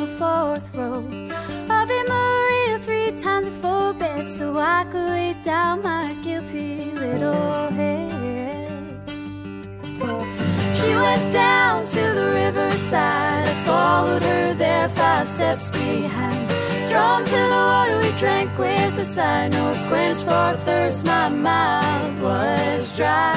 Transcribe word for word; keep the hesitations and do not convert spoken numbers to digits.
the fourth row. Ave Maria three times before bed, so I could lay down my guilty little head. She went down to the riverside, I followed her there five steps behind. Drawn to the water we drank with a sigh, no quench for thirst, my mouth was dry.